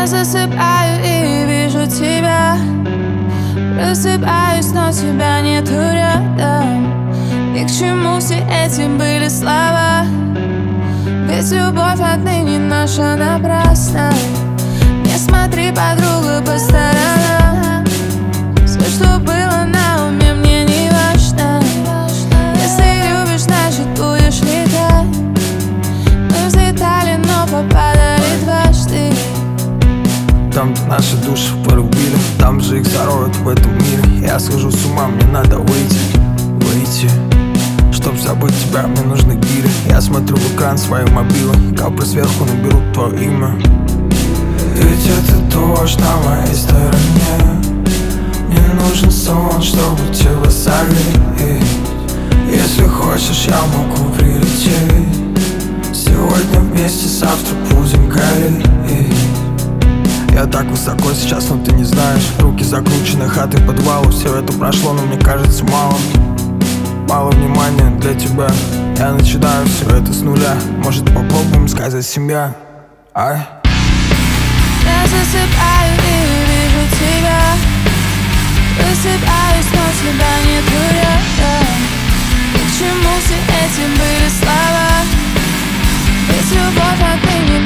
засыпаю и вижу тебя. Просыпаюсь, но тебя нету рядом. Ни к чему все эти были слова, ведь любовь отныне наша напрасна. Не смотри, подруга, по сторонам. Все, что было на уме, мне не важно. Если любишь, значит будешь летать. Мы взлетали, но попадали дважды. Там, где наши души порубили, там же их зароют в этом мире. Я схожу с ума, мне надо выйти. Чтоб забыть тебя, мне нужны гири. Я смотрю в экран своей мобилы, каплю сверху наберу твое имя. Ведь это дождь на моей стороне. Мне нужен сон, чтобы тебя согреть. Если хочешь, я могу прилететь. Сегодня вместе, завтра будем гореть. Я так высоко сейчас, но ты не знаешь. Руки закручены, хаты подвалу. Все это прошло, но мне кажется мало внимания для тебя. Я начинаю все это с нуля. Может, попробуем сказать семья? Ай? Я засыпаю и вижу тебя. Просыпаюсь, но тебя нету рядом. Ни к чему все эти были слова, ведь любовь отныне